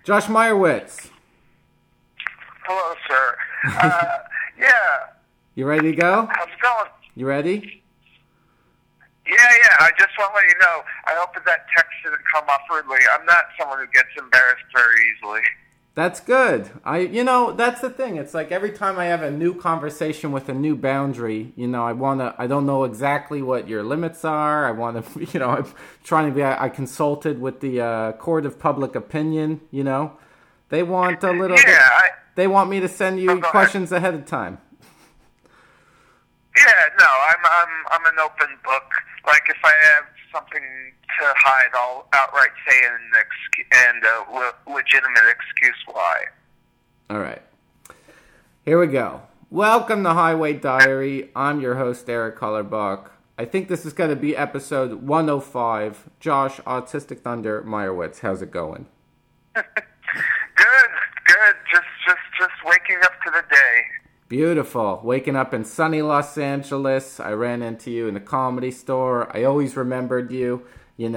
Josh Meyerowitz. Hello, sir. Yeah. You ready to go? How's it going? You ready? Yeah. I just want to let you know, I hope that text didn't come off rudely. I'm not someone who gets embarrassed very easily. That's good. That's the thing. It's like every time I have a new conversation with a new boundary, I don't know exactly what your limits are. I'm trying to be, I consulted with the court of public opinion, They want a little, they want me to send you questions ahead of time. Yeah, no, I'm an open book. Like, if I have something to hide, I'll outright say a legitimate excuse why. All right. Here we go. Welcome to Highway Diary. I'm your host, Eric Hollerbach. I think this is going to be episode 105. Josh, Autistic Thunder Meyerowitz. How's it going? Good. Just waking up to the day. Beautiful. Waking up in sunny Los Angeles. I ran into you in a comedy store. I always remembered you,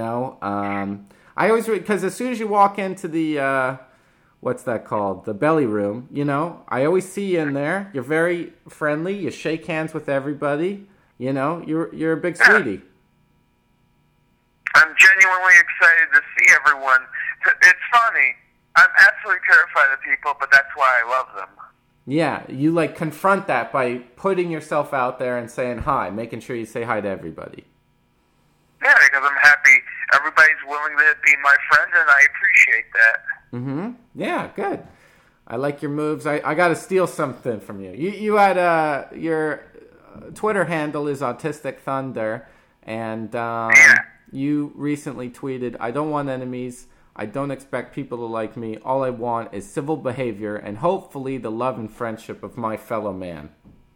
because as soon as you walk into the, what's that called? The belly room, I always see you in there. You're very friendly. You shake hands with everybody. You're a big sweetie. I'm genuinely excited to see everyone. It's funny. I'm absolutely terrified of people, but that's why I love them. Yeah, you confront that by putting yourself out there and saying hi, making sure you say hi to everybody. Yeah, because I'm happy everybody's willing to be my friend, and I appreciate that. Mm-hmm. Yeah, good. I like your moves. I got to steal something from you. You had your Twitter handle is Autistic Thunder, and you recently tweeted, "I don't want enemies. I don't expect people to like me. All I want is civil behavior and hopefully the love and friendship of my fellow man."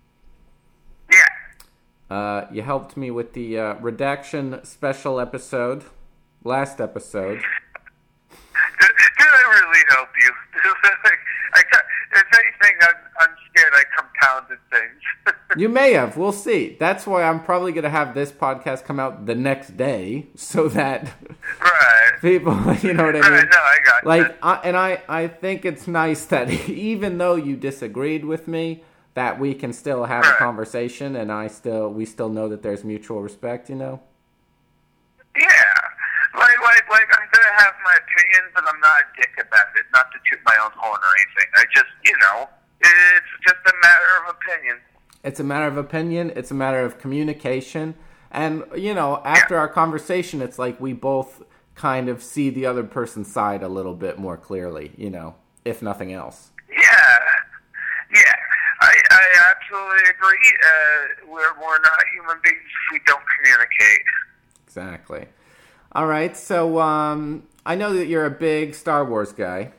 Yeah. You helped me with the redaction special episode, last episode. Did I really help you? If anything, I'm scared I compounded things. You may have. We'll see. That's why I'm probably going to have this podcast come out the next day so that people, you know what I mean? Right, no, I got it. I think it's nice that even though you disagreed with me, that we can still have a conversation, and we still know that there's mutual respect, Yeah. Like I'm going to have my opinion, but I'm not a dick about it. Not to toot my own horn or anything. I just, it's just a matter of opinion. It's a matter of opinion. It's a matter of communication. And, after our conversation, it's like we both kind of see the other person's side a little bit more clearly, if nothing else. Yeah. I absolutely agree. We're not human beings if we don't communicate. Exactly. All right. So, I know that you're a big Star Wars guy.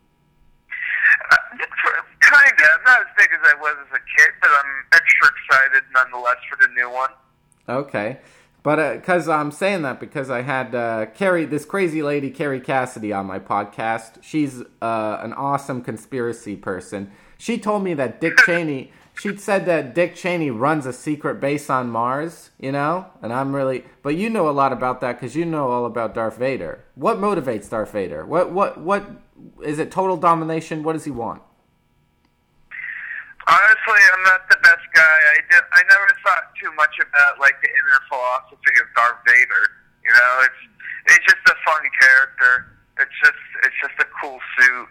Kinda. I'm not as big as I was as a kid, but I'm extra excited nonetheless for the new one. Okay. But because I'm saying that because I had this crazy lady, Carrie Cassidy, on my podcast. She's an awesome conspiracy person. She told me that Dick Cheney, she said that Dick Cheney runs a secret base on Mars, and I'm really, but you know a lot about that because you know all about Darth Vader. What motivates Darth Vader? What is it? Total domination? What does he want? Honestly, I'm not the best guy. I never thought too much about the inner philosophy of Darth Vader. It's just a fun character. It's just a cool suit.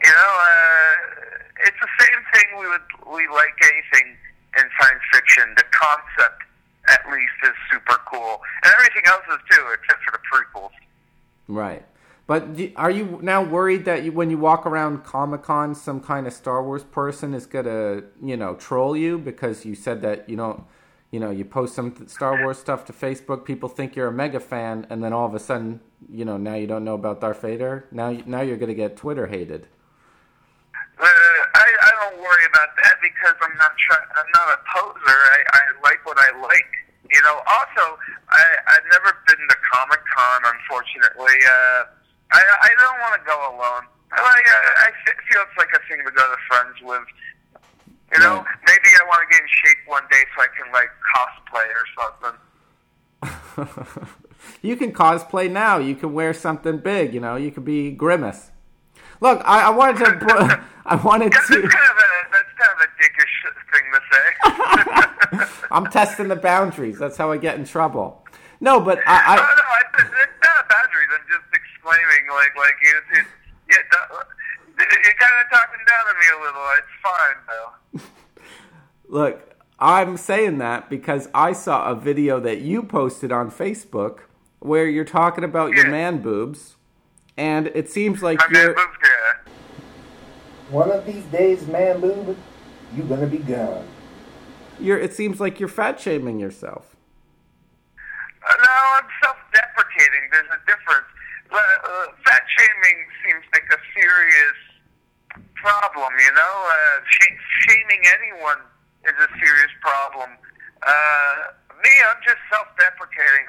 It's the same thing we like anything in science fiction. The concept, at least, is super cool, and everything else is too, except for the prequels. Right. But are you now worried that when you walk around Comic-Con, some kind of Star Wars person is going to, troll you because you said that you don't, you post some Star Wars stuff to Facebook, people think you're a mega fan, and then all of a sudden, now you don't know about Darth Vader? Now you're going to get Twitter hated. I don't worry about that because I'm not a poser. I like what I like. Also, I've never been to Comic-Con, unfortunately. I don't want to go alone. I feel it's like a thing to go to friends with. Maybe I want to get in shape one day so I can cosplay or something. You can cosplay now. You can wear something big. You could be Grimace. Look, I wanted to. I wanted That's to. that's kind of a dickish thing to say. I'm testing the boundaries. That's how I get in trouble. No, but No, it's not boundaries. I'm just exclaiming, you're kind of talking down on me a little. It's fine, though. Look, I'm saying that because I saw a video that you posted on Facebook where you're talking about your man boobs, and it seems like My you're... man boobs, yeah. One of these days, man boob, you gonna be gone. It seems like you're fat-shaming yourself. No, I'm self-deprecating. There's a difference. Fat shaming seems like a serious problem, you know? Shaming anyone is a serious problem. Me, I'm just self-deprecating.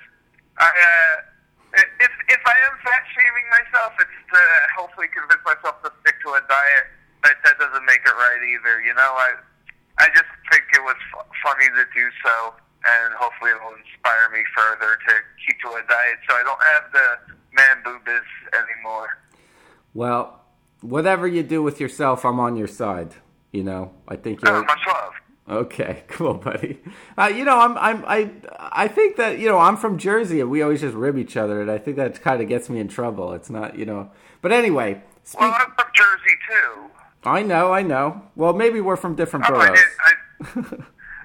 If I am fat-shaming myself, it's to hopefully convince myself to stick to a diet, but that doesn't make it right either, you know? I just think it was funny to do so, and hopefully it will inspire me further to keep to a diet so I don't have the man boobies anymore. Well, whatever you do with yourself, I'm on your side. You know, I think you're... Much love. Okay, cool, buddy. I think that, I'm from Jersey and we always just rib each other, and I think that kind of gets me in trouble. It's not, But anyway... Well, I'm from Jersey, too. I know. Well, maybe we're from different boroughs. Oh, no.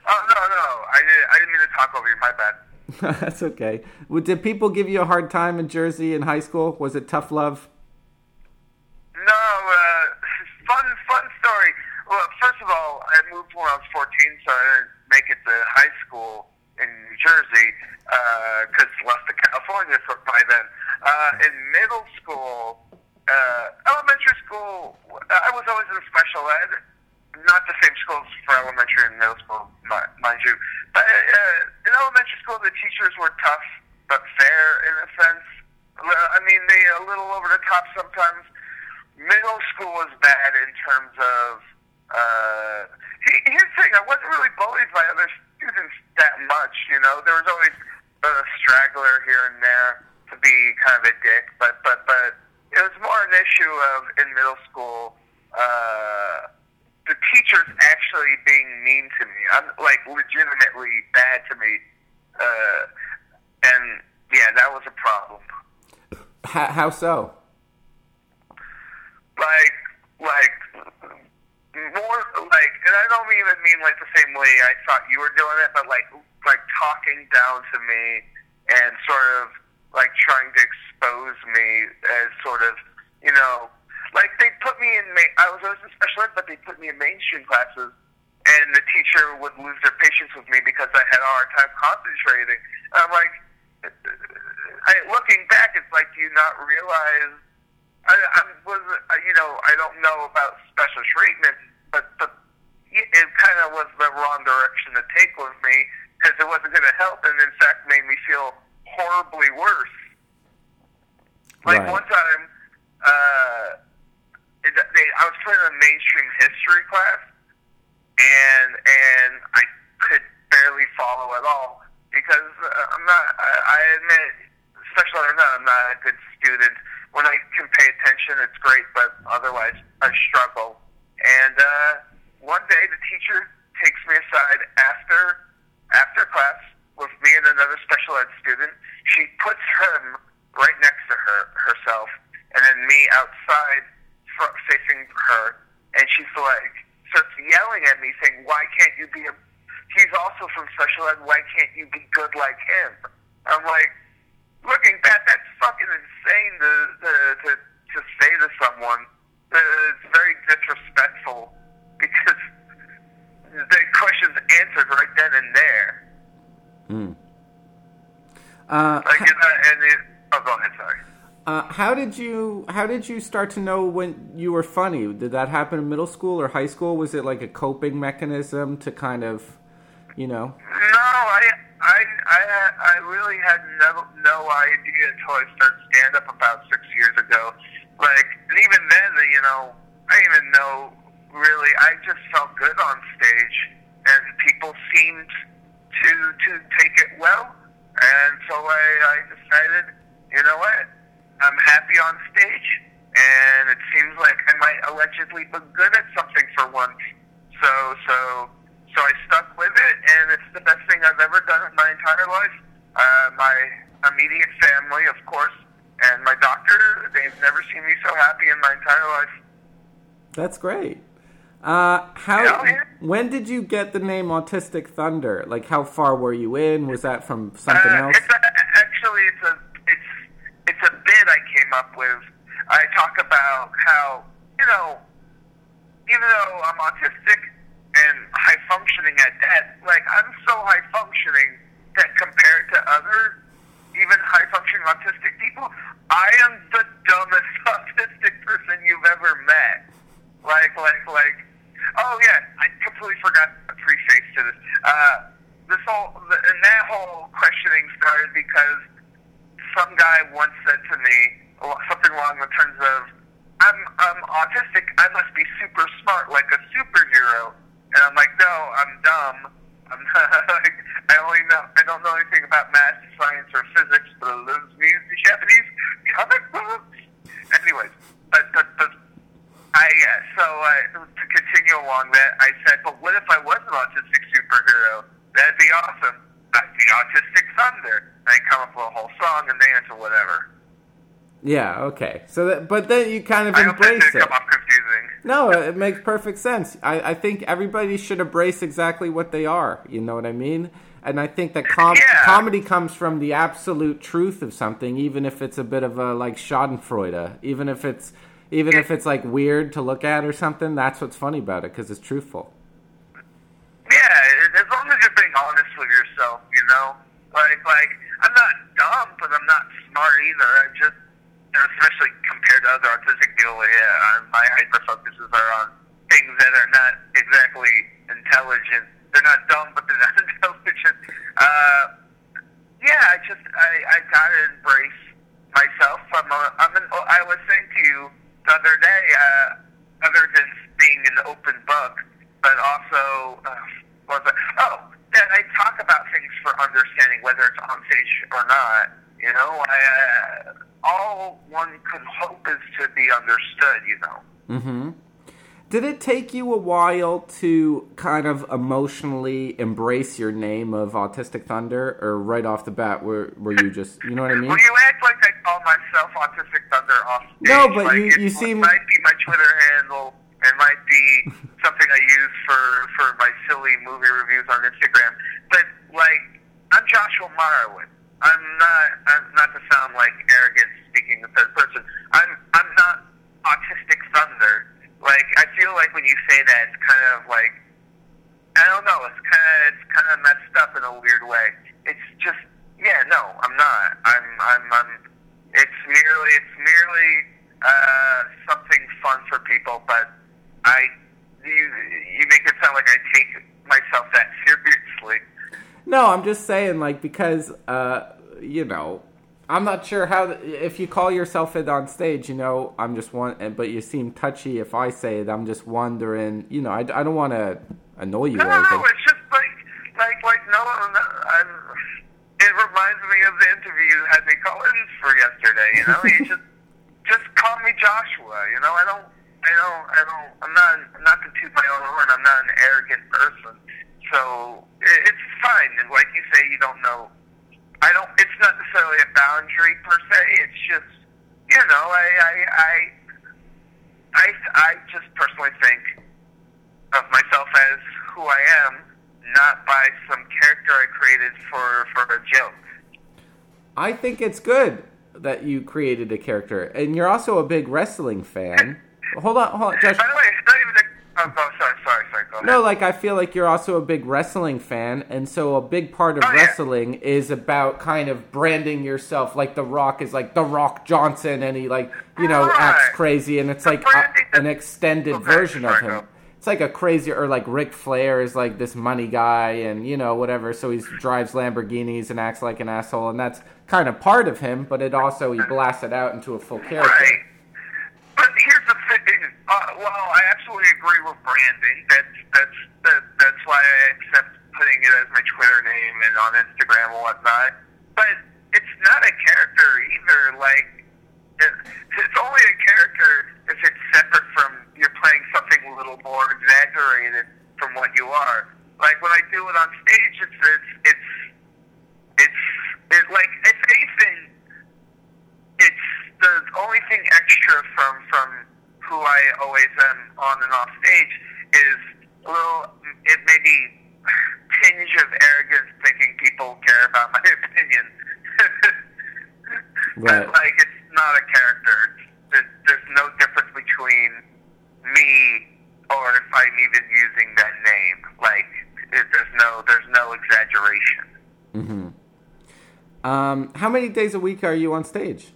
I didn't mean to talk over you. My bad. That's okay. Did people give you a hard time in Jersey in high school? Was it tough love? No, fun story. Well, first of all, I moved when I was 14, so I didn't make it to high school in New Jersey, because left to California by then. In middle school, elementary school, I was always in special ed. Not the same schools for elementary and middle school, mind you. But in elementary school, the teachers were tough, but fair in a sense. I mean, they a little over the top sometimes. Middle school was bad in terms of... here's the thing, I wasn't really bullied by other students that much, you know. There was always a straggler here and there to be kind of a dick, but it was more an issue of, in middle school, the teachers actually being mean to me. I'm like legitimately bad to me, and yeah, that was a problem. How so? And I don't even mean like the same way I thought you were doing it, but like talking down to me and sort of like trying to expose me as sort of, like they put me in, I was always in special ed, but they put me in mainstream classes, and the teacher would lose their patience with me because I had a hard time concentrating. And I'm like, looking back, it's like, do you not realize, I don't know about special treatment, but it kind of was the wrong direction to take with me, because it wasn't going to help, and in fact made me feel horribly worse. Like right. One time, I was put in a mainstream history class, and I could barely follow at all, because I admit, special ed or not, I'm not a good student. When I can pay attention, it's great, but otherwise I struggle. And one day the teacher takes me aside after class with me and another special ed student. She puts him right next to herself, and then me outside facing her, and she's like, starts yelling at me saying, why can't you be he's also from special ed, why can't you be good like him? I'm like, looking back, that's fucking insane to say to someone. It's very disrespectful, because the question's answered right then and there. Go ahead, sorry. How did you start to know when you were funny? Did that happen in middle school or high school? Was it like a coping mechanism to kind of, No, I really had no idea until I started stand-up about 6 years ago. And even then, I didn't even know, really, I just felt good on stage, and people seemed to take it well, and so I decided, you know what, I'm happy on stage, and it seems like I might allegedly be good at something for once. So I stuck with it, and it's the best thing I've ever done in my entire life. My immediate family, of course, and my doctor, they've never seen me so happy in my entire life. That's great. Yeah. When did you get the name Autistic Thunder? Like, how far were you in? Was that from something else? It's a bit I came up with. I talk about how, even though I'm autistic and high functioning at that, like, I'm so high functioning that compared to other even high functioning autistic people, I am the dumbest autistic person you've ever met. Like, oh yeah, I completely forgot a preface to this. That whole questioning started because some guy once said to me something along the terms of, I'm autistic, I must be super smart, like a superhero. And I'm like, no, I'm dumb. I'm not, like, I don't know anything about math, science, or physics, but I love the Japanese comic books. Anyways, to continue along that, I said, but what if I was an autistic superhero? That'd be awesome. I'd be Autistic Thunder. And I come up with a whole song and dance or whatever. Yeah, okay. But then you kind of I hope that embrace didn't it. come off confusing. No, it makes perfect sense. I think everybody should embrace exactly what they are. You know what I mean? And I think that comedy comes from the absolute truth of something, even if it's a bit of a like Schadenfreude, even if it's like weird to look at or something. That's what's funny about it because it's truthful. Yeah, as long as you're being honest with yourself, like I'm not dumb, but I'm not smart either. I'm just, especially compared to other autistic people, my hyper focuses are on things that are not exactly intelligent. They're not dumb, but they're not intelligent. I gotta embrace myself. I was saying to you the other day, other than being an open book, but also that I talk about things for understanding, whether it's on stage or not. All one could hope is to be understood. Mm-hmm. Did it take you a while to kind of emotionally embrace your name of Autistic Thunder, or right off the bat, were you just, you know what I mean? Well, you act like I call myself Autistic Thunder off stage. No, but like you seem... It might be my Twitter handle. It might be something I use for my silly movie reviews on Instagram. But, like, I'm Joshua Marowitz. I'm not to sound like arrogant speaking in third person. I'm not Autistic Thunder. Like, I feel like when you say that, it's kind of like, I don't know, it's kind of messed up in a weird way. It's just, no, I'm not. It's merely something fun for people, but you make it sound like I take myself that seriously. No, I'm just saying, like, because, I'm not sure how, if you call yourself it on stage, I'm just but you seem touchy if I say it. I'm just wondering, I don't want to annoy you or anything. No, it's just it reminds me of the interview you had me call in for yesterday, you just call me Joshua, I'm not to toot my own horn, I'm not an arrogant person, so it's fine, and like you say, you don't know, it's not necessarily a boundary per se, it's just, I just personally think of myself as who I am, not by some character I created for a joke. I think it's good that you created a character, and you're also a big wrestling fan. Hold on, Josh. By the way, it's not even sorry, go ahead. No, like, I feel like you're also a big wrestling fan, and so a big part of wrestling is about kind of branding yourself. Like, The Rock is like The Rock Johnson, and he, like, acts crazy, and it's like an extended version of him. It's like a crazy, or like Ric Flair is like this money guy, and, whatever, so he drives Lamborghinis and acts like an asshole, and that's kind of part of him, but it also, he blasts it out into a full character. Right. But here's the thing. I absolutely agree with branding. That's why I accept putting it as my Twitter name and on Instagram and whatnot. But it's not a character either. Like, it's only a character if it's separate from you're playing something a little more exaggerated from what you are. Like when I do it on stage, it's like if anything, it's the only thing extra from who I always am on and off stage is a little, it maybe tinge of arrogance, thinking people care about my opinion. Right. But, like, it's not a character. There's no difference between me or if I'm even using that name. Like, there's no exaggeration. Mm-hmm. How many days a week are you on stage?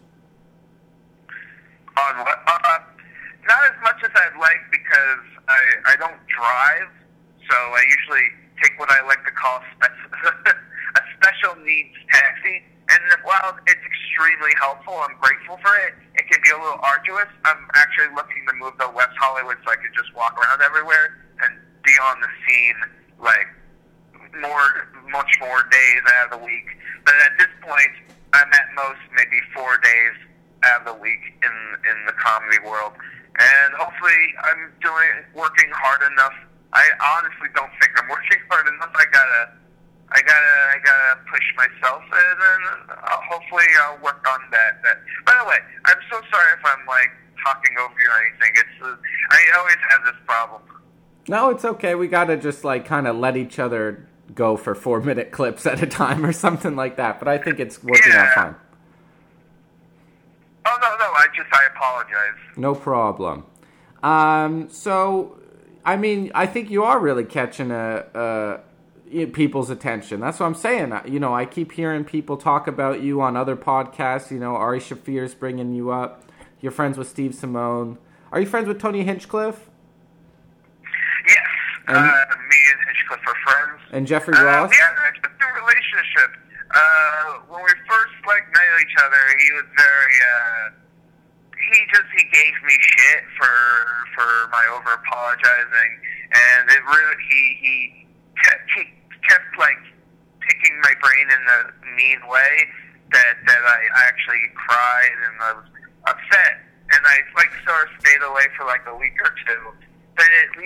On what? Not as much as I'd like because I don't drive, so I usually take what I like to call a special needs taxi. And while it's extremely helpful, I'm grateful for it. It can be a little arduous. I'm actually looking to move to West Hollywood so I could just walk around everywhere and be on the scene like much more days out of the week. But at this point, I'm at most maybe 4 days out of the week in the comedy world. And hopefully I'm working hard enough. I honestly don't think I'm working hard enough. I gotta push myself, and then hopefully I'll work on that. By the way, I'm so sorry if I'm like talking over you or anything. I always have this problem. No, it's okay. We gotta just like kind of let each other go for 4-minute clips at a time or something like that. But I think it's working out fine. Oh no, I apologize. No problem. So, I mean, I think you are really catching people's attention. That's what I'm saying. You know, I keep hearing people talk about you on other podcasts. You know, Ari Shaffir's bringing you up. You're friends with Steve Simone. Are you friends with Tony Hinchcliffe? Yes. Me and Hinchcliffe are friends. And Jeffrey Ross? We had an interesting relationship. When we first met each other, he was very, he gave me shit for my over apologizing, and it really, he kept like picking my brain in a mean way that I actually cried and I was upset, and I like sort of stayed away for like a week or two. But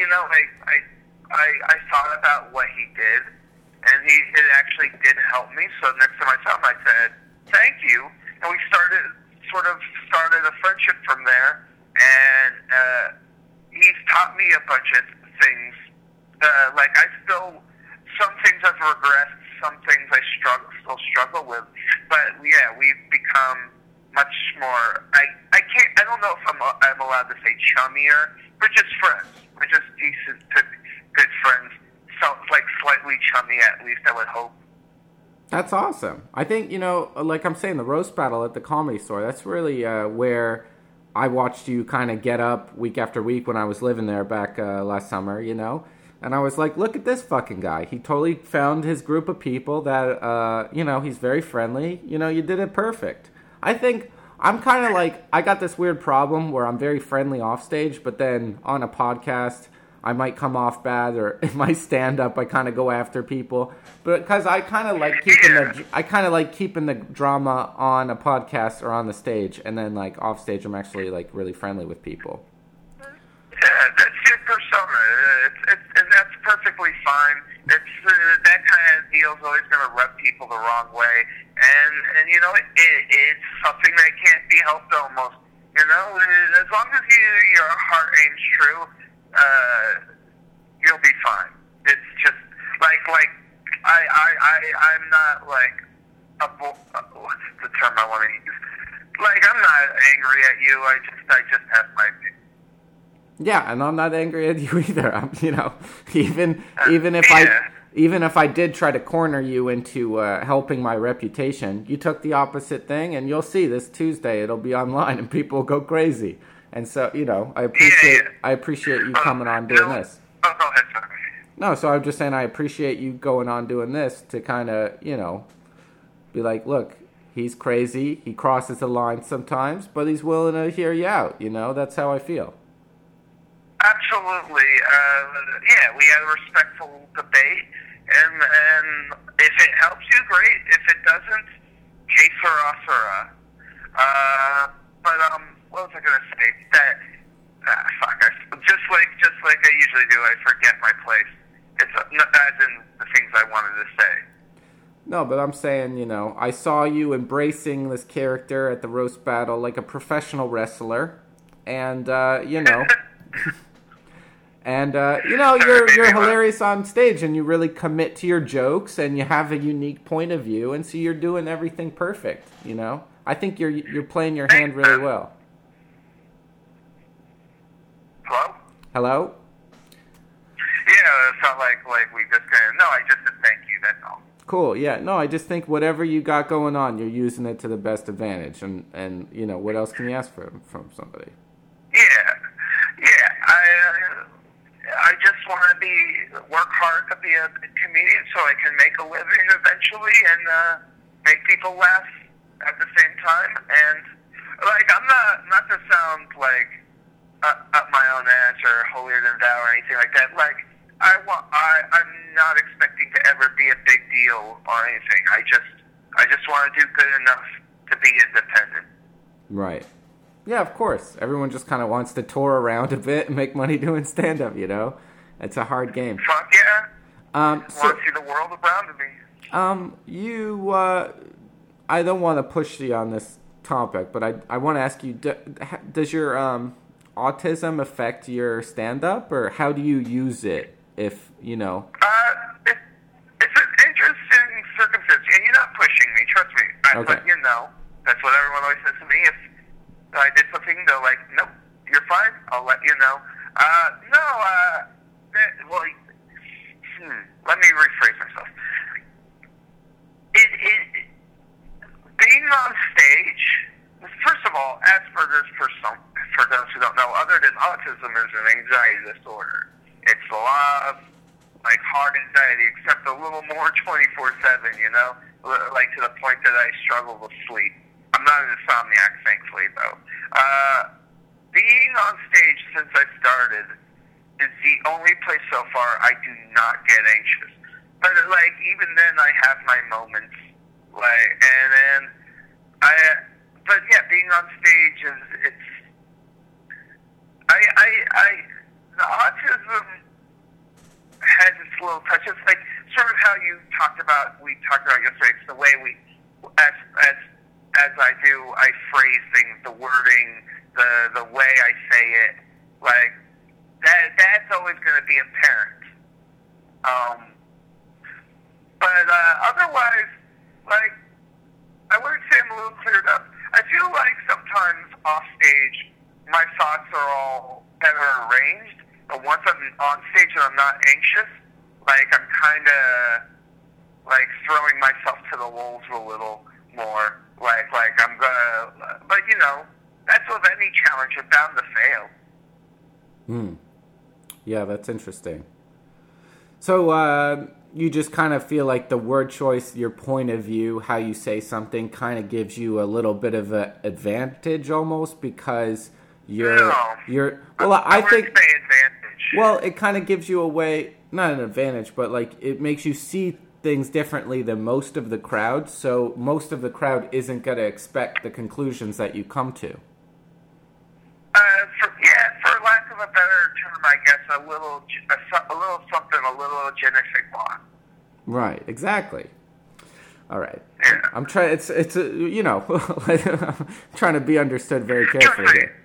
I thought about what he did, and it actually did help me. So next time I saw him, I said thank you, and we started a friendship from there. And he's taught me a bunch of things. Like some things I've regressed, some things I still struggle with. But yeah, we've become much more. I don't know if I'm allowed to say chummier. We're just friends. We're just decent to good friends. So like slightly chummy at least, I would hope. That's awesome. I think, like I'm saying, the roast battle at the Comedy Store, that's really where I watched you kind of get up week after week when I was living there back last summer, And I was like, look at this fucking guy. He totally found his group of people that, he's very friendly. You did it perfect. I think I'm kind of like, I got this weird problem where I'm very friendly off stage, but then on a podcast, I might come off bad, or in my stand-up, I kind of go after people. But because I kind of like keeping the drama on a podcast or on the stage, and then like off stage, I'm actually like really friendly with people. Yeah, that's your persona. And that's perfectly fine. It's that kind of deal is always going to rub people the wrong way, and it's something that can't be helped almost. As long as your heart aims true, you'll be fine. It's just like I'm not like what's the term I want to use? Like I'm not angry at you. I just have my opinion. Yeah, and I'm not angry at you either. Even if I did try to corner you into helping my reputation, you took the opposite thing, and you'll see this Tuesday it'll be online and people will go crazy. And so, I appreciate you coming on doing this. Oh, go ahead, sorry. No, so I'm just saying I appreciate you going on doing this to kind of, be like, look, he's crazy. He crosses the line sometimes, but he's willing to hear you out. That's how I feel. Absolutely. We had a respectful debate, and if it helps you, great. If it doesn't, que sera, sera. But what was I gonna say? That fuck. Just like I usually do, I forget my place. It's as in the things I wanted to say. No, but I'm saying, you know, I saw you embracing this character at the roast battle like a professional wrestler, and you know, and you know, you're hilarious on stage, and you really commit to your jokes, and you have a unique point of view, and so you're doing everything perfect. You know, I think you're playing your hand really well. Hello? Hello? Yeah, it's not like we just gonna. No, I just said thank you. That's all. Cool. Yeah. No, I just think whatever you got going on, you're using it to the best advantage, and you know, what else can you ask from somebody? Yeah. I just want to work hard to be a comedian so I can make a living eventually and make people laugh at the same time. And like, I'm not to sound like up my own ass or holier than thou or anything like that. Like, I'm not expecting to ever be a big deal or anything. I just want to do good enough to be independent. Right. Yeah, of course. Everyone just kind of wants to tour around a bit and make money doing stand-up, you know? It's a hard game. Fuck yeah. Want to So, see the world around me. I don't want to push you on this topic, but I want to ask you, does your autism affect your stand-up, or how do you use it, if, you know? It's an interesting circumstance, and you're not pushing me, trust me. I Okay. let you know. That's what everyone always says to me. If I did something, they're like, nope, you're fine, I'll let you know. Let me rephrase myself. Being on stage, first of all, Asperger's, for those who don't know, other than autism, is an anxiety disorder. It's a lot of, like, hard anxiety, except a little more 24/7, you know? Like, to the point that I struggle with sleep. I'm not an insomniac, thankfully, though. Being on stage since I started is the only place so far I do not get anxious. But, like, even then I have my moments. Like, and then but yeah, being on stage the autism has its little touches, like sort of how we talked about yesterday. It's the way as I do, I phrase things, the wording, the way I say it, like that's always going to be apparent. But otherwise, like, I wouldn't say I'm a little cleared up. I feel like sometimes off stage, my thoughts are all better arranged. But once I'm on stage and I'm not anxious, like, I'm kind of, like, throwing myself to the wolves a little more. Like I'm gonna, but you know, that's with any challenge. You're bound to fail. Yeah, that's interesting. So, you just kind of feel like the word choice, your point of view, how you say something, kind of gives you a little bit of an advantage almost, because you're. Well, I think. Say advantage. Well, it kind of gives you a way, not an advantage, but like it makes you see things differently than most of the crowd. So most of the crowd isn't going to expect the conclusions that you come to. For lack of a better term, I guess a little something, a little je ne sais quoi. Right, exactly. All right. Yeah. I'm trying. It's you know, I'm trying to be understood very carefully here.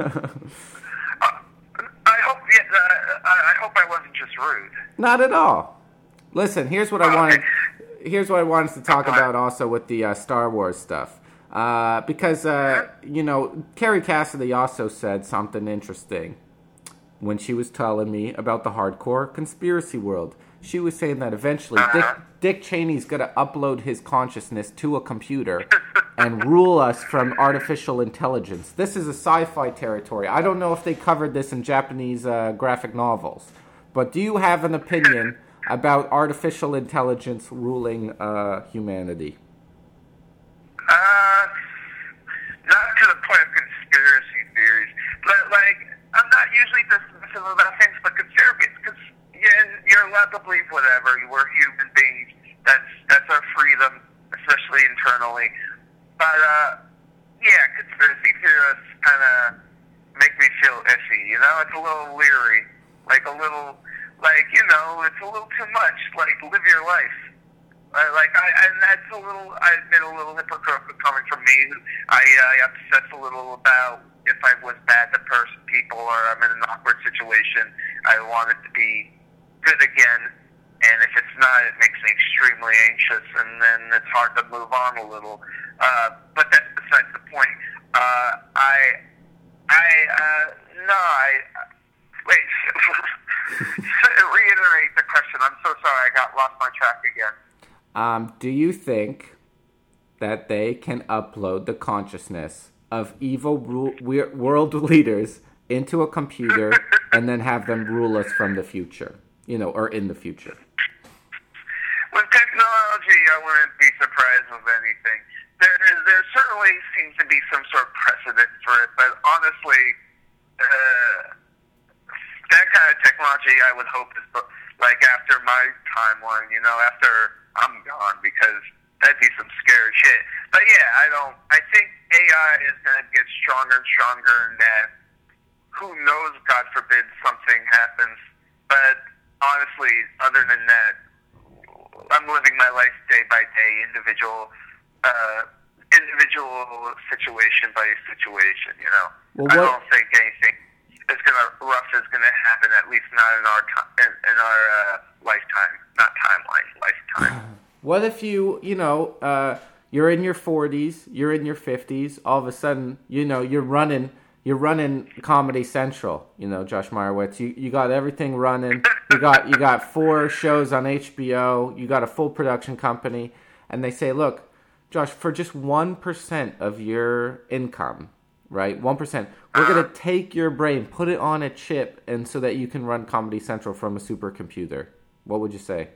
I hope I wasn't just rude. Not at all. Listen, here's what I wanted. Here's what I wanted to talk about also with the Star Wars stuff. Because, you know, Carrie Cassidy also said something interesting when she was telling me about the hardcore conspiracy world. She was saying that eventually Dick Cheney's going to upload his consciousness to a computer and rule us from artificial intelligence. This is a sci-fi territory. I don't know if they covered this in Japanese graphic novels, but do you have an opinion about artificial intelligence ruling humanity? Not to the point of conspiracy theories, but like I'm not usually dismissive about things, but you're allowed to believe whatever. We're human beings. That's our freedom, especially internally. But yeah, conspiracy theorists. much. Like, live your life. And that's I admit a little hypocritical coming from me. I obsess a little about if I was bad to people or I'm in an awkward situation. I want it to be good again, and if it's not, it makes me extremely anxious, and then it's hard to move on a little. But that's besides the point. Wait. Reiterate the question. I'm so sorry. I lost my track again. Do you think that they can upload the consciousness of evil world leaders into a computer and then have them rule us from the future, or in the future? With technology, I wouldn't be surprised with anything. There certainly seems to be some sort of precedent for it, but honestly, that kind of technology I would hope is like after my timeline, after I'm gone, because that'd be some scary shit. But yeah, I think AI is going to get stronger and stronger, and that who knows, God forbid, something happens. But honestly, other than that, I'm living my life day by day, individual situation by situation, Well, I don't think anything rough is gonna happen, at least not in our lifetime, not timeline, lifetime. What if you're in your 40s, you're in your 50s, all of a sudden, you're running Comedy Central, Josh Meyerowitz. You got everything running. You got 4 shows on HBO. You got a full production company, and they say, look, Josh, for just 1% of your income, right? 1%, we're gonna take your brain, put it on a chip, and so that you can run Comedy Central from a supercomputer. What would you say?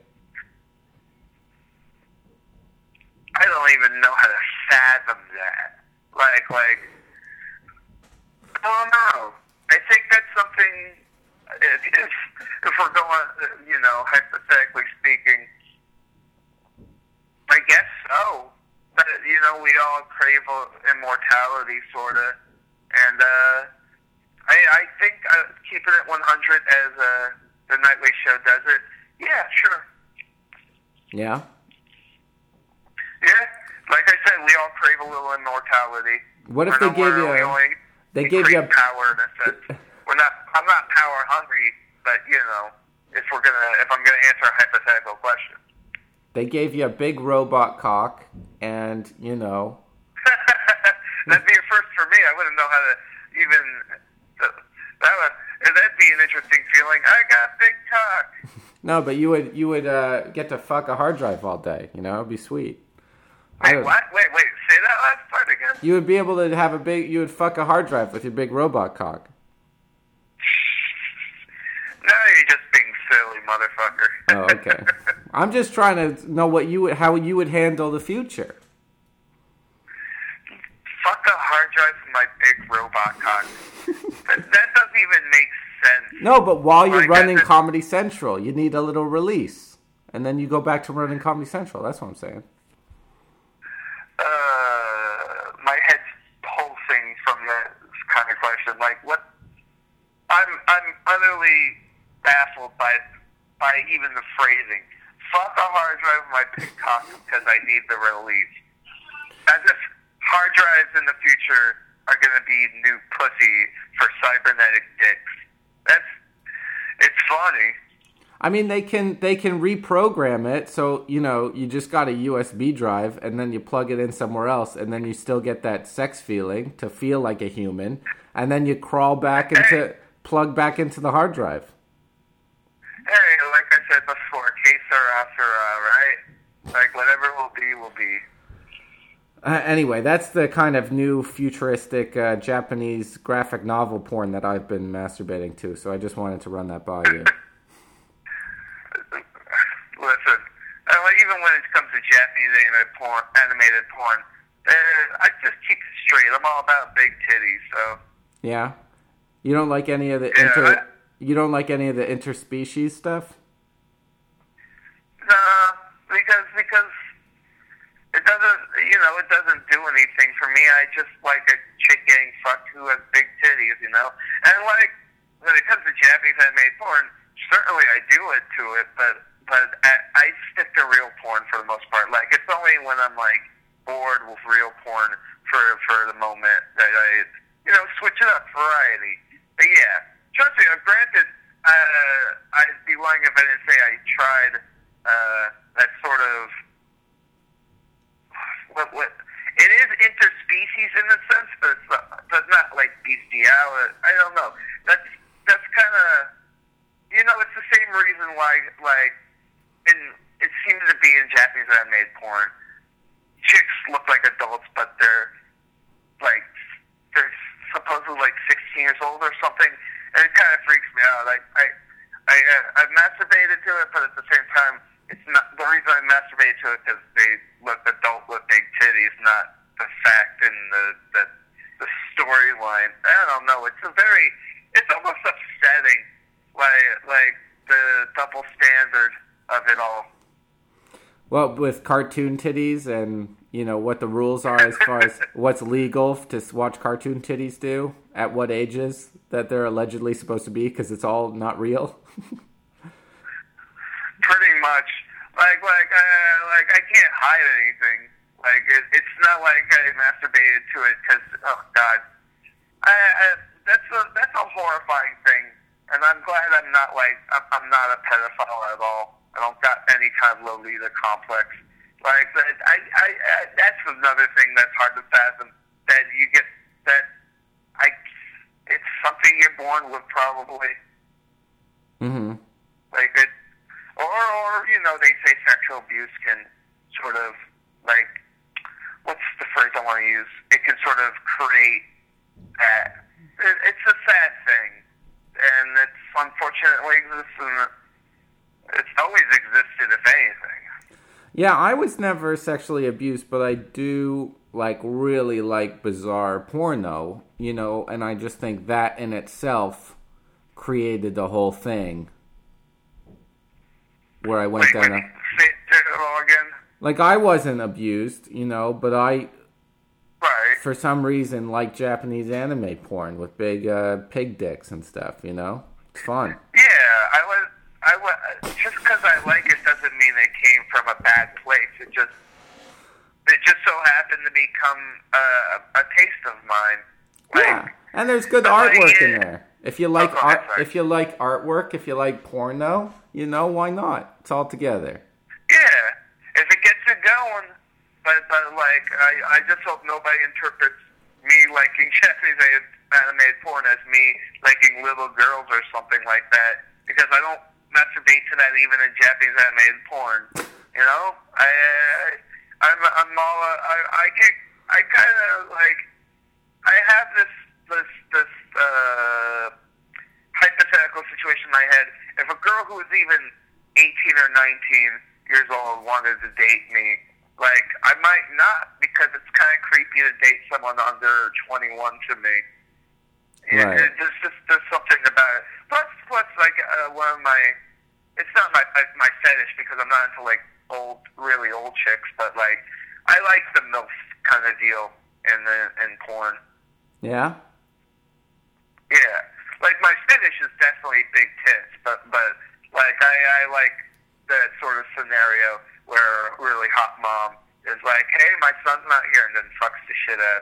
I don't even know how to fathom that. Like, I don't know. I think that's something, if we're going, hypothetically speaking, I guess so. But, we all crave immortality, sort of. And I think keeping it 100 as the Nightly Show does it, yeah, sure. Yeah? Yeah, like I said, we all crave a little immortality. What if they gave you they gave you power in a sense. I'm not power hungry, but if I'm gonna answer a hypothetical question. They gave you a big robot cock, and that'd be a first for me. I wouldn't know how to even. That'd be an interesting feeling. I got a big cock. No, but you would get to fuck a hard drive all day. It'd be sweet. Wait, what? Wait. Say that last part again. You would be able to have you would fuck a hard drive with your big robot cock. No, you're just being silly, motherfucker. Oh, okay. I'm just trying to know how you would handle the future. Fuck a hard drive with my big robot cock. that doesn't even make sense. No, but while you're running Comedy Central, you need a little release, and then you go back to running Comedy Central. That's what I'm saying. My head's pulsing from that kind of question. Like, what? I'm utterly baffled by even the phrasing. Fuck a hard drive with my big cock because I need the release. As if hard drives in the future are going to be new pussy for cybernetic dicks. It's funny. I mean, they can reprogram it, so, you just got a USB drive, and then you plug it in somewhere else, and then you still get that sex feeling to feel like a human, and then you plug back into the hard drive. Hey, like I said before, que sera, right? Like, whatever will be, will be. Anyway, that's the kind of new futuristic Japanese graphic novel porn that I've been masturbating to, so I just wanted to run that by you. Listen, even when it comes to Japanese animated porn, I just keep it straight. I'm all about big titties, so. Yeah? You don't like any of the you don't like any of the interspecies stuff? No, because it doesn't do anything for me. I just like a chick getting fucked who has big titties, And like when it comes to Japanese animated porn, certainly I do it to it, but I stick to real porn for the most part. Like, it's only when I'm, like, bored with real porn for the moment that I, switch it up, variety. But yeah, trust me, granted, I'd be lying if I didn't say I tried that sort of, what it is interspecies in a sense, but not like bestiality. I don't know. That's kind of, it's the same reason why, like, it seems to be in Japanese anime porn, chicks look like adults, but they're supposedly like 16 years old or something, and it kind of freaks me out. I've masturbated to it, but at the same time, it's not the reason I masturbate to it because they look adult with big titties, not the fact in the storyline. I don't know. It's almost upsetting, like the double standard of it all. Well, with cartoon titties and, what the rules are as far as what's legal to watch cartoon titties do, at what ages that they're allegedly supposed to be, because it's all not real. Pretty much. Like I can't hide anything. Like, it's not like I masturbated to it because, oh, God. That's a horrifying thing. And I'm glad I'm not a pedophile at all. I don't got any kind of Lolita complex. Like, that's another thing that's hard to fathom. That you get it's something you're born with, probably. Mm-hmm. Like it, or they say sexual abuse can sort of, like, what's the phrase I want to use? It can sort of create that. It's a sad thing, and it's unfortunately exists, and it's always existed, if anything. Yeah, I was never sexually abused, but I do really like bizarre porno, and I just think that in itself created the whole thing. Where I went down. Say it all again. Like, I wasn't abused, but I, right, for some reason, like Japanese anime porn with big pig dicks and stuff. It's fun. Yeah, I was just because I like it doesn't mean it came from a bad place. It just so happened to become a taste of mine. Yeah, and there's good artwork in there. If you like if you like artwork, if you like porno, why not? It's all together. Yeah, if it gets it going. But I just hope nobody interprets me liking Japanese animated porn as me liking little girls or something like that, because I don't masturbate to that even in Japanese animated porn. I have this hypothetical situation in my head. If a girl who is even 18 or 19 years old wanted to date me, I might not, because it's kind of creepy to date someone under 21 to me. Right. There's something about it. Plus, one of my, it's not my fetish, because I'm not into really old chicks, but I like the MILF kind of deal in porn. Yeah. Yeah, my fetish is definitely big tits, but I like that sort of scenario where a really hot mom is like, hey, my son's not here, and then fucks the shit out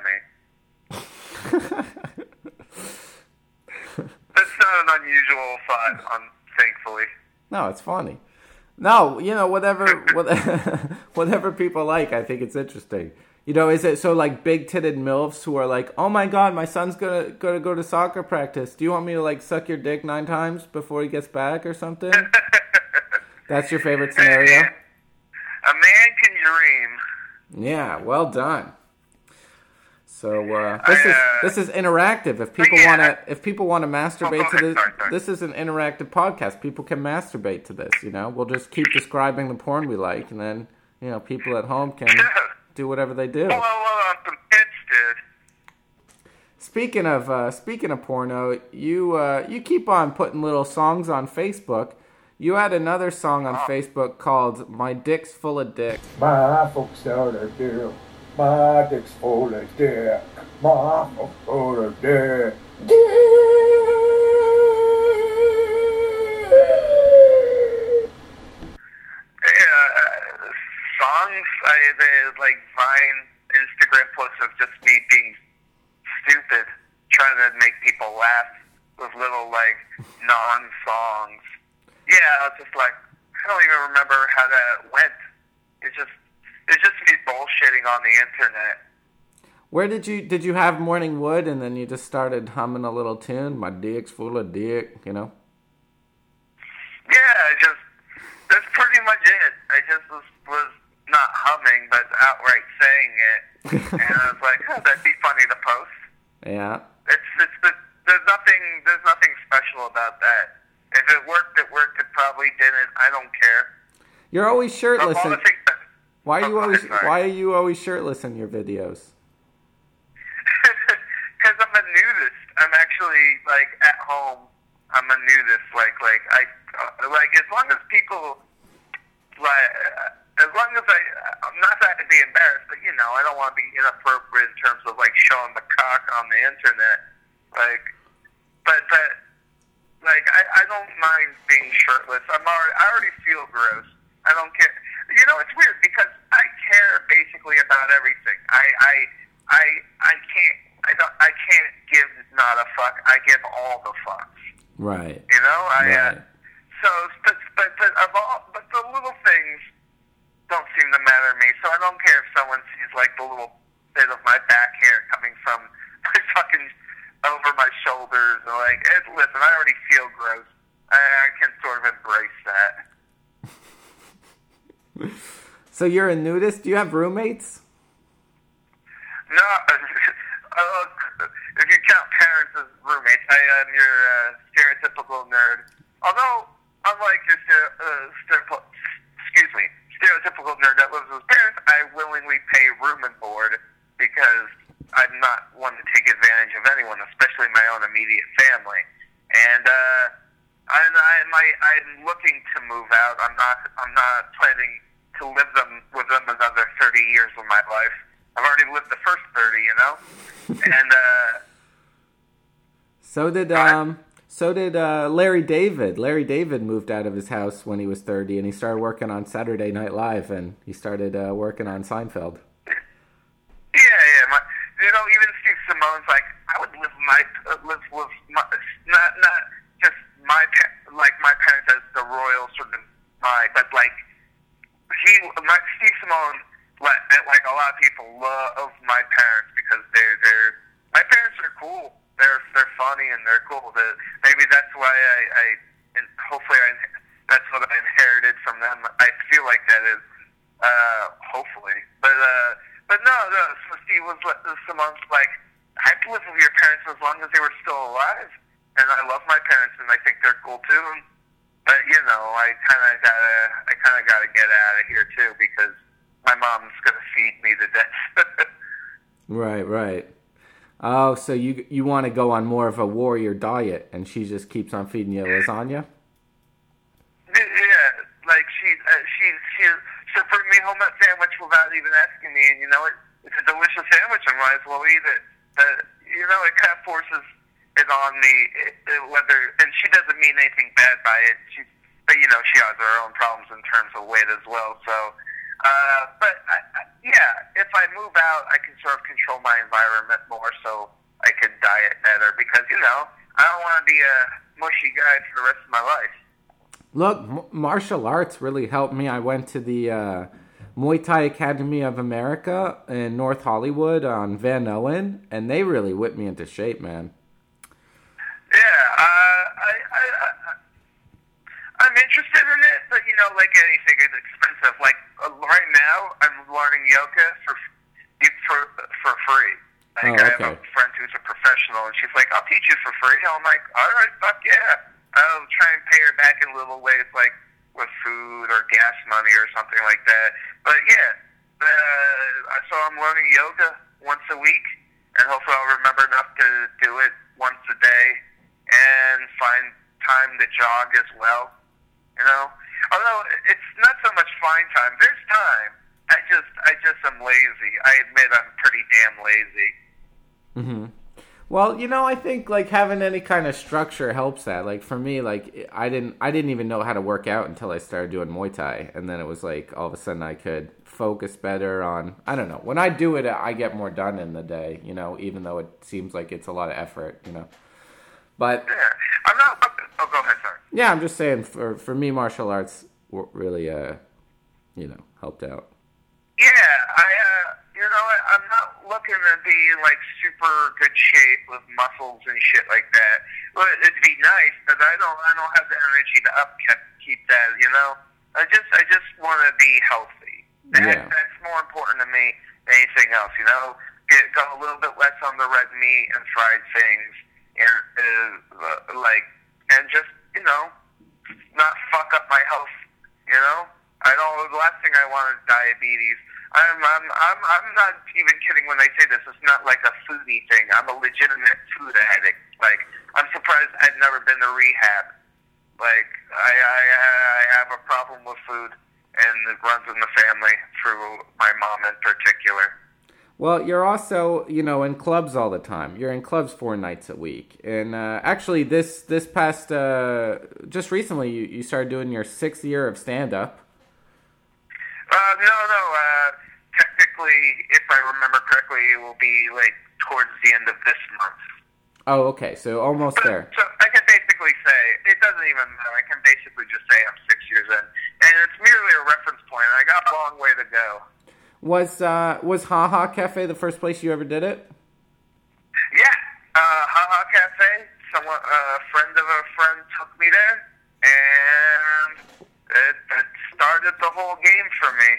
of me. That's not an unusual thought, thankfully. No, it's funny. No, whatever people like, I think it's interesting. Is it so big-titted MILFs who are like, oh my God, my son's gonna go to soccer practice. Do you want me to suck your dick 9 times before he gets back or something? That's your favorite scenario? A man can dream. Yeah, well done. So this is interactive. If people want to masturbate to this, this is an interactive podcast. People can masturbate to this. We'll just keep describing the porn we like, and then people at home can do whatever they do. Well, some kids did. Speaking of porno, you keep on putting little songs on Facebook. You had another song on Facebook called "My Dick's Full of Dick." My folks are the deal. My dick's full of dick. My folks full of dick. songs, the like Vine, Instagram posts of just me being stupid, trying to make people laugh with little like non-songs. Yeah, I was just like, I don't even remember how that went. It's just me bullshitting on the internet. Where did you have Morning Wood and then you just started humming a little tune? My dick's full of dick, you know? Yeah, that's pretty much it. I just was not humming, but outright saying it. And I was like, oh, that'd be funny to post. Yeah. There's nothing special about that. If it worked, it worked. It probably didn't. I don't care. You're always shirtless. Why are you always shirtless in your videos? Because I'm a nudist. I'm actually like at home. I'm a nudist. Like as long as people as long as I'm not that to be embarrassed, but I don't want to be inappropriate in terms of like showing the cock on the internet. I don't mind being shirtless. I already feel gross. I don't care. It's weird because I care basically about everything. I can't give not a fuck. I give all the fucks. Right. Right. But the little things don't seem to matter to me. So I don't care if someone sees like the little bit of my back hair coming from my fucking over my shoulders. And like, listen, I already feel gross. I can sort of embrace that. So you're a nudist? Do you have roommates? No, if you count parents as roommates, I am your stereotypical nerd. Although, unlike your stereotypical nerd that lives with his parents, I willingly pay room and board because I'm not one to take advantage of anyone, especially my own immediate family. And I'm looking to move out. I'm not planning to live with them another 30 years of my life. I've already lived the first 30, And so did Larry David. Larry David moved out of his house when he was 30, and he started working on Saturday Night Live, and he started working on Seinfeld. Yeah. Even Steve Simone's like, I would live with not just my parents as the royal sort of vibe, but like Steve Simone, like a lot of people love my parents because my parents are cool. They're funny and they're cool. Maybe that's why that's what I inherited from them. I feel like that is hopefully, but no. So Steve Simone's like, I'd live with your parents as long as they were still alive, and I love my parents and I think they're cool too. But I kind of gotta get out of here too because my mom's gonna feed me to death. Right. Oh, so you want to go on more of a warrior diet, and she just keeps on feeding you lasagna? Yeah, like she'll bring me home that sandwich without even asking me, and it's a delicious sandwich. I might as well eat it. But it kind of forces it on me, and she doesn't mean anything bad by it. But she has her own problems in terms of weight as well. So, if I move out, I can sort of control my environment more, so I can diet better. Because I don't want to be a mushy guy for the rest of my life. Look, martial arts really helped me. I went to the Muay Thai Academy of America in North Hollywood on Van Owen, and they really whipped me into shape, man. Yeah, I'm interested in it, but like anything, it's expensive. Like right now, I'm learning yoga for free. Like I have a friend who's a professional, and she's like, "I'll teach you for free." And I'm like, "All right, fuck yeah." I'll try and pay her back in little ways, like with food or gas money or something like that. But yeah, so I'm learning yoga once a week, and hopefully I'll remember enough to do it once a day and find time to jog as well. Although it's not so much find time. There's time. I just am lazy. I admit I'm pretty damn lazy. Mm-hmm. Well, I think like having any kind of structure helps that. Like for me, like I didn't even know how to work out until I started doing Muay Thai, and then it was like all of a sudden I could focus better on. I don't know. When I do it, I get more done in the day. Even though it seems like it's a lot of effort. But Yeah, I'm not. Oh, go ahead, sorry. yeah, I'm just saying for me, martial arts really helped out. Yeah, I'm not looking to be in like super good shape with muscles and shit like that. Well, it'd be nice, but I don't have the energy to keep that. I just want to be healthy. That's more important to me than anything else. Go a little bit less on the red meat and fried things, and just not fuck up my health. I don't. The last thing I want is diabetes. I'm not even kidding when I say this. It's not like a foodie thing. I'm a legitimate food addict. Like, I'm surprised I've never been to rehab. Like, I have a problem with food, and it runs in the family through my mom in particular. Well, you're also, in clubs all the time. You're in clubs 4 nights a week. And actually, this past, just recently, you started doing your 6th year of stand-up. No. Technically, if I remember correctly, it will be like towards the end of this month. Oh, okay. So almost there. So I can basically say, it doesn't even matter. I can basically just say I'm 6 years in. And it's merely a reference point. I got a long way to go. Was Ha Ha Cafe the first place you ever did it? Yeah. Ha Ha Cafe. A friend of a friend took me there. And it started the whole game for me.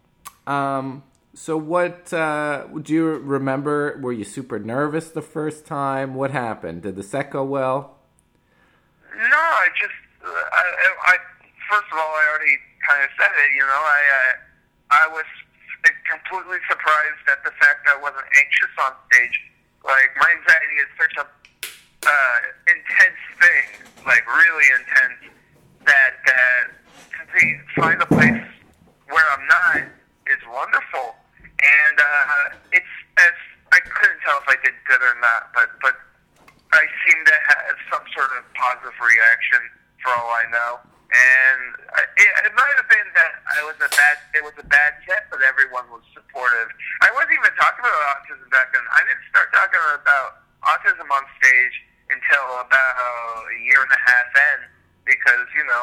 So what, do you remember, were you super nervous the first time? What happened? Did the set go well? No, I first of all, I already kind of said it, I was completely surprised at the fact that I wasn't anxious on stage. Like, my anxiety is such a, intense thing, like really intense, that to find a place where I'm not is wonderful. And it's as I couldn't tell if I did good or not, but I seem to have some sort of positive reaction for all I know. And it might have been that it was a bad set, but everyone was supportive. I wasn't even talking about autism back then. I didn't start talking about autism on stage until about a year and a half in, because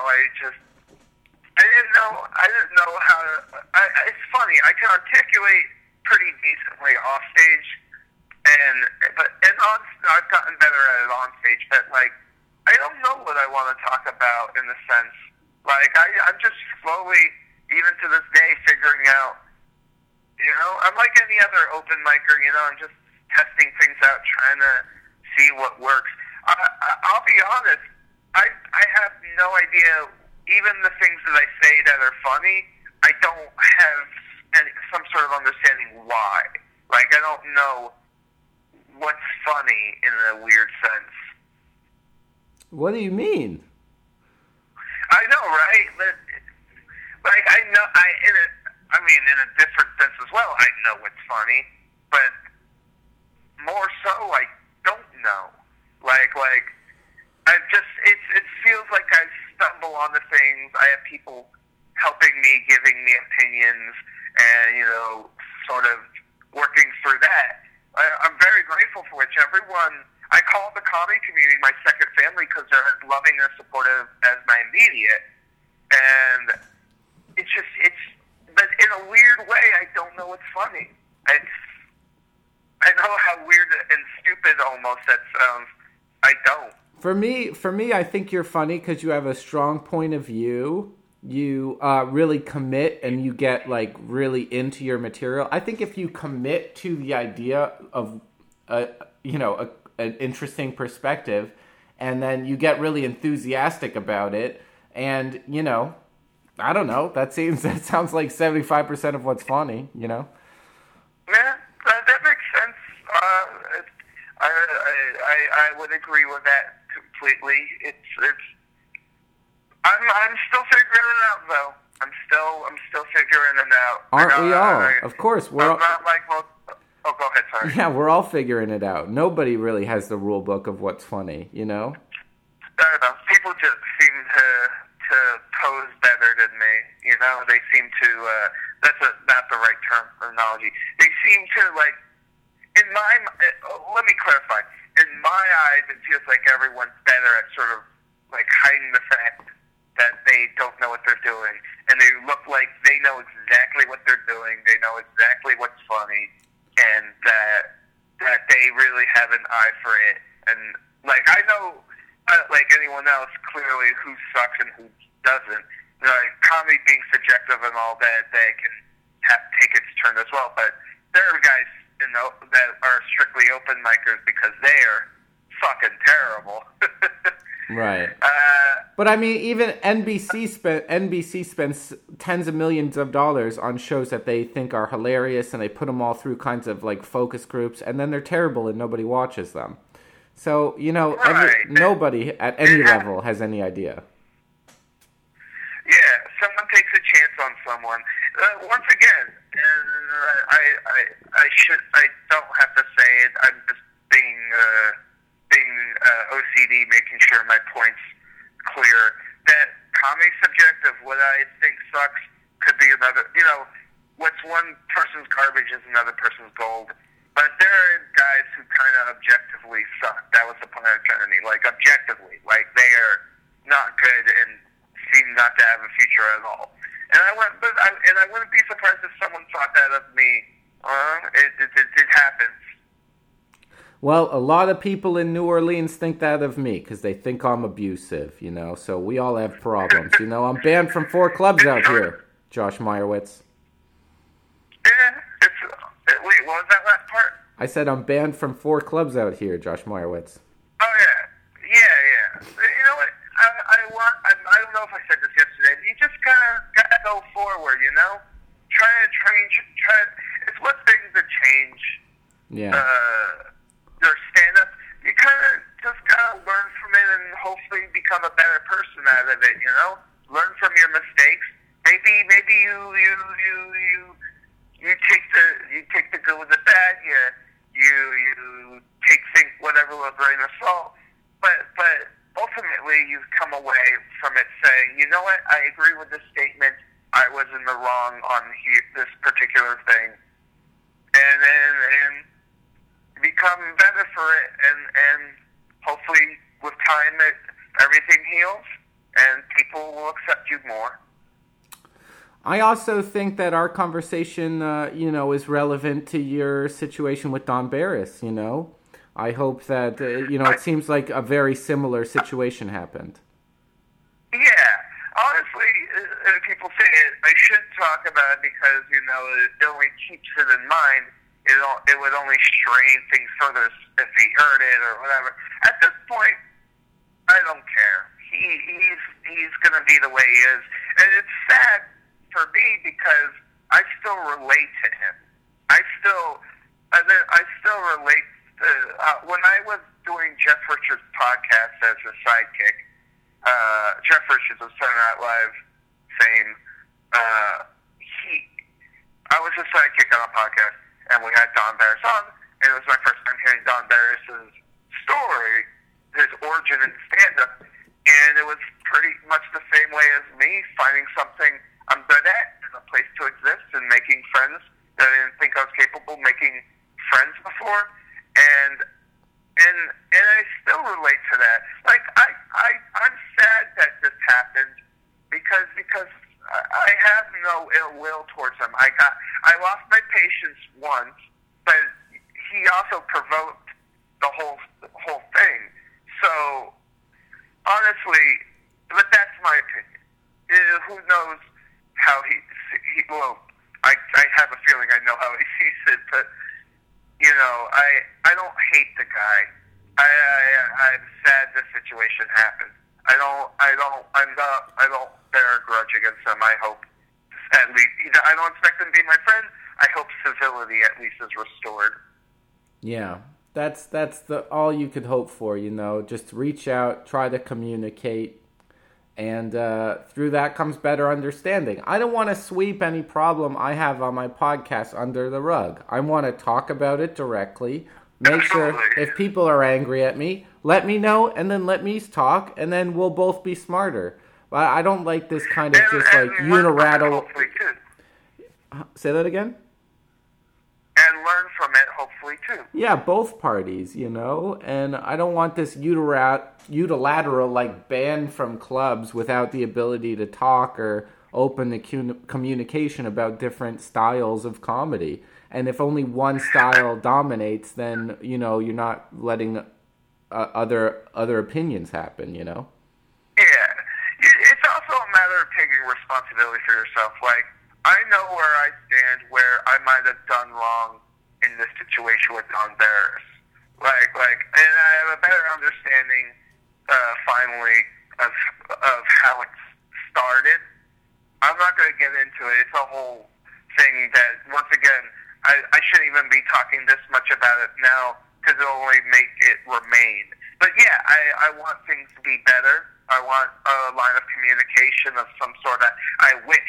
I didn't know how to. It's funny. I can articulate pretty decently off stage, I've gotten better at it on stage. But like, I don't know what I want to talk about in a sense. Like, I'm just slowly, even to this day, figuring out. I'm like any other open micer. I'm just testing things out, trying to see what works. I'll be honest. I have no idea. Even the things that I say that are funny, I don't have some sort of understanding why. Like, I don't know what's funny in a weird sense. What do you mean? I know, right? Like, I know, in a different sense as well, I know what's funny, but more so, I don't know. Like, it feels like I stumble onto things. I have people helping me, giving me opinions, and, sort of working through that. I'm very grateful for which everyone, I call the comedy community my second family because they're as loving and supportive as my immediate. And but in a weird way, I don't know what's funny. I know how weird and stupid almost that sounds. I don't. For me, I think you're funny because you have a strong point of view. You really commit and you get like really into your material. I think if you commit to the idea of an interesting perspective, and then you get really enthusiastic about it, and I don't know. That sounds like 75% of what's funny. Yeah, that makes sense. I would agree with that completely. I'm still figuring it out, though. I'm still figuring it out. Aren't we all? Of course, we're not like most. Oh, go ahead, sorry. Yeah, we're all figuring it out. Nobody really has the rule book of what's funny, you know? I don't know. People just seem to pose better than me, you know? They seem to, that's not the right terminology. They seem to, like, let me clarify. In my eyes, it feels like everyone's better at sort of, like, hiding the fact that they don't know what they're doing. And they look like they know exactly what they're doing. They know exactly what's funny. And that they really have an eye for it. And, like, I know, like anyone else, clearly who sucks and who doesn't. Like, comedy being subjective and all that, they can take its turn as well. But there are guys, you know, that are strictly open micers because they are fucking terrible. Right. But I mean, even NBC spends tens of millions of dollars on shows that they think are hilarious, and they put them all through kinds of like focus groups, and then they're terrible and nobody watches them. So, you know, nobody at any level has any idea. Yeah, someone takes a chance on someone. Once again, I don't have to say it. I'm just being OCD, making sure my point's clear. That comedy's subjective. What I think sucks could be another. You know, what's one person's garbage is another person's gold. But there are guys who kind of objectively suck. That was the point I was trying to make. Like, objectively. Like, they are not good and seem not to have a future at all. And I wouldn't be surprised if someone thought that of me. It happens. Well, a lot of people in New Orleans think that of me because they think I'm abusive, you know. So we all have problems, you know. I'm banned from 4 clubs out here, Josh Meyerowitz. Yeah, wait, what was that last part? I said I'm banned from 4 clubs out here, Josh Meyerowitz. Oh, yeah. You know what? I don't know if I said this yesterday, but you just got to go forward, you know? Try. It's one thing to change your stand-up. You kind of just got to learn from it and hopefully become a better person out of it, you know? Learn from your mistakes. Maybe you take the good with the bad. You take things whatever with a grain of salt. But ultimately, you come away from it saying, you know what? I agree with this statement. I was in the wrong on this particular thing, and become better for it. And hopefully, with time, everything heals, and people will accept you more. I also think that our conversation, is relevant to your situation with Don Barris, you know. I hope that, it seems like a very similar situation happened. Yeah. Honestly, people say I shouldn't talk about it because, you know, it only keeps it in mind. It would only strain things further if he heard it or whatever. At this point, I don't care. He's going to be the way he is. And it's sad for me because I still relate to him. I still relate to, when I was doing Jeff Richards' podcast as a sidekick, Jeff Richards of Saturday Night Live fame, I was a sidekick on a podcast, and we had Don Barris on, and it was my first time hearing Don Barris' story, his origin in stand-up, and it was pretty much the same way as me, finding something I'm good at, and a place to exist, and making friends that I didn't think I was capable of making friends before, and I still relate to that. Like, I'm sad that this happened because I have no ill will towards him. I lost my patience once, but he also provoked the whole thing. So honestly, but that's my opinion. Who knows how he well, I have a feeling I know how he sees it, but you know, I don't hate the guy. I'm sad this situation happened. I don't bear a grudge against him. I hope at least I don't expect him to be my friend. I hope civility at least is restored. Yeah. That's all you could hope for, you know. Just reach out, try to communicate, And through that comes better understanding. I don't want to sweep any problem I have on my podcast under the rug. I want to talk about it directly. Make sure if people are angry at me, let me know, and then let me talk, and then we'll both be smarter. But I don't like this kind of unilateral... Say that again? And learn from it, hopefully, too. Yeah, both parties, and I don't want this unilateral, ban from clubs without the ability to talk or open the communication about different styles of comedy. And if only one style dominates, then, you're not letting other opinions happen, Yeah. It's also a matter of taking responsibility for yourself. I know where I stand, where I might have done wrong in this situation with Don Barris. And I have a better understanding, finally, of how it started. I'm not going to get into it. It's a whole thing that, once again, I shouldn't even be talking this much about it now, because it'll only make it remain. But yeah, I want things to be better. I want a line of communication of some sort. I wish.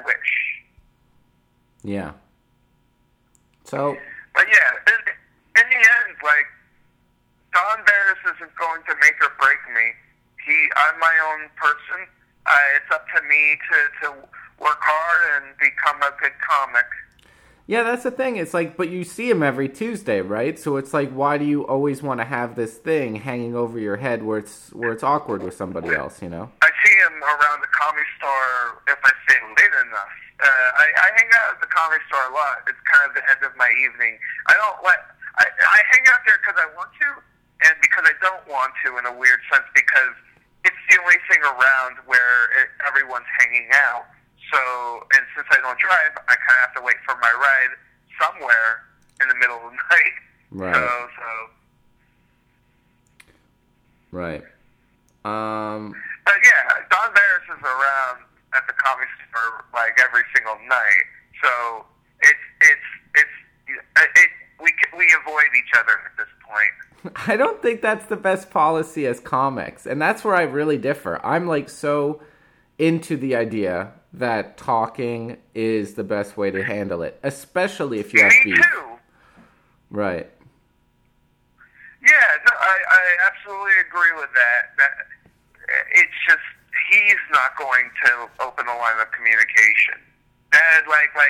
Yeah. So. But yeah, in the end, Don Barris isn't going to make or break me. I'm my own person. It's up to me to work hard and become a good comic. Yeah, that's the thing. It's but you see him every Tuesday, right? So it's why do you always want to have this thing hanging over your head where it's awkward with somebody else, I see him around the Comedy Store if I stay late enough. I hang out at the Comedy Store a lot. It's kind of the end of my evening. I hang out there because I want to, and because I don't want to in a weird sense, because it's the only thing around where everyone's hanging out. So, and since I don't drive, I kind of have to wait for my ride somewhere in the middle of the night. Right. So. Right. But yeah, Don Barris is around at the Comedy Store every single night. So we avoid each other at this point. I don't think that's the best policy as comics, and that's where I really differ. I'm so into the idea that talking is the best way to handle it, especially if you have beef. Me too. Right. Yeah, no, I absolutely agree with that. It's just he's not going to open a line of communication. And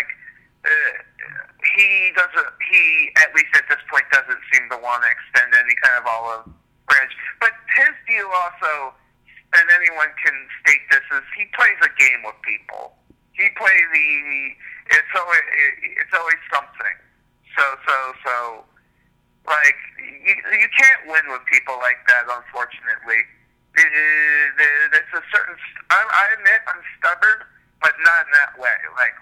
he doesn't. He, at least at this point, doesn't seem to want to extend any kind of olive branch. But his deal also, and anyone can state this, is he plays a game with people. He plays it's always something. So you can't win with people like that, unfortunately. There's a certain. I admit I'm stubborn, but not in that way.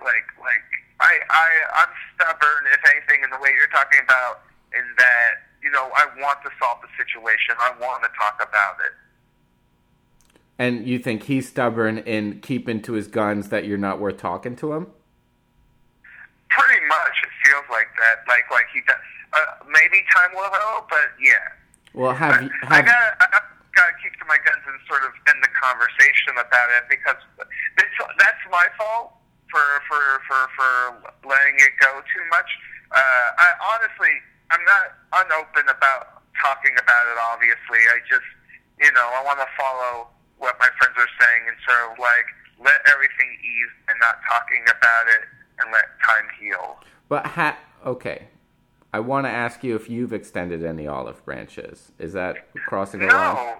I'm stubborn, if anything, in the way you're talking about, in that I want to solve the situation. I want to talk about it. And you think he's stubborn in keeping to his guns that you're not worth talking to him? Pretty much, it feels like that. Like he does. Maybe time will help, but yeah. Well, I gotta keep to my guns and sort of end the conversation about it, because that's my fault for letting it go too much. I'm not unopen about talking about it. Obviously, I just I want to follow what my friends are saying and sort of let everything ease and not talking about it and let time heal. But okay. I want to ask you if you've extended any olive branches. Is that crossing the line? No,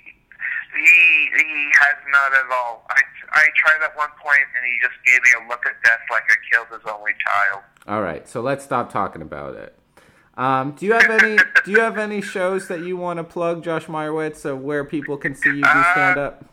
he has not at all. I tried at one point, and he just gave me a look of death like I killed his only child. All right, so let's stop talking about it. Do you have any shows that you want to plug, Josh Meyerowitz, where people can see you do stand up?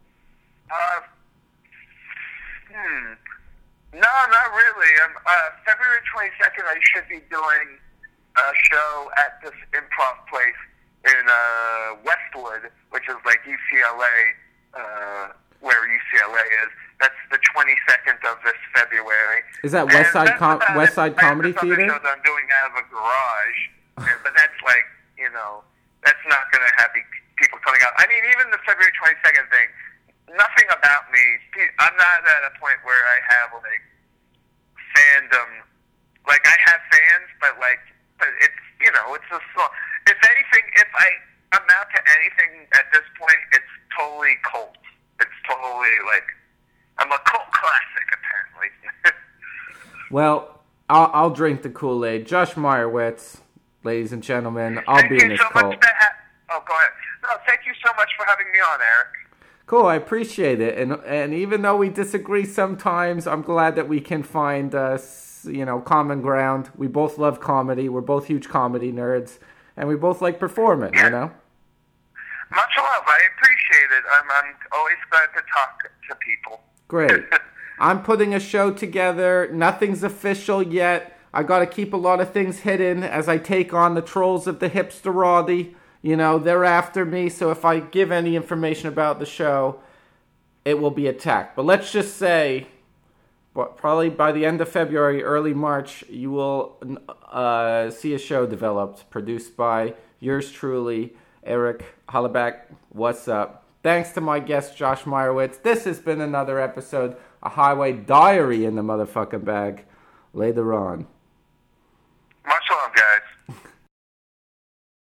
No, not really. February 22nd, I should be doing a show at this improv place in Westwood, which is UCLA, where UCLA is. That's the 22nd of this February. Is that Westside Comedy Theater? Shows I'm doing out of a garage, but that's that's not going to have people coming out. I mean, even the February 22nd thing, nothing about me. I'm not at a point where I have like fandom. Like I have fans, but it's it's a small. If anything, if I amount to anything at this point, it's totally cult. It's totally like I'm a cult classic, apparently. Well, I'll drink the Kool-Aid. Josh Meyerowitz, ladies and gentlemen, I'll be in this cult. Oh, go ahead. No, thank you so much for having me on, Eric. Cool, I appreciate it. And even though we disagree sometimes, I'm glad that we can find common ground. We both love comedy. We're both huge comedy nerds, and we both like performing. Yeah. You know. Much love. I appreciate it. I'm always glad to talk to people. Great. I'm putting a show together. Nothing's official yet. I got to keep a lot of things hidden as I take on the trolls of the hipsterati. They're after me, so if I give any information about the show, it will be attacked. But let's just say, probably by the end of February, early March, you will see a show developed, produced by yours truly, Eric Hollaback. What's up? Thanks to my guest, Josh Meyerowitz. This has been another episode, A Highway Diary in the motherfucking bag. Later on.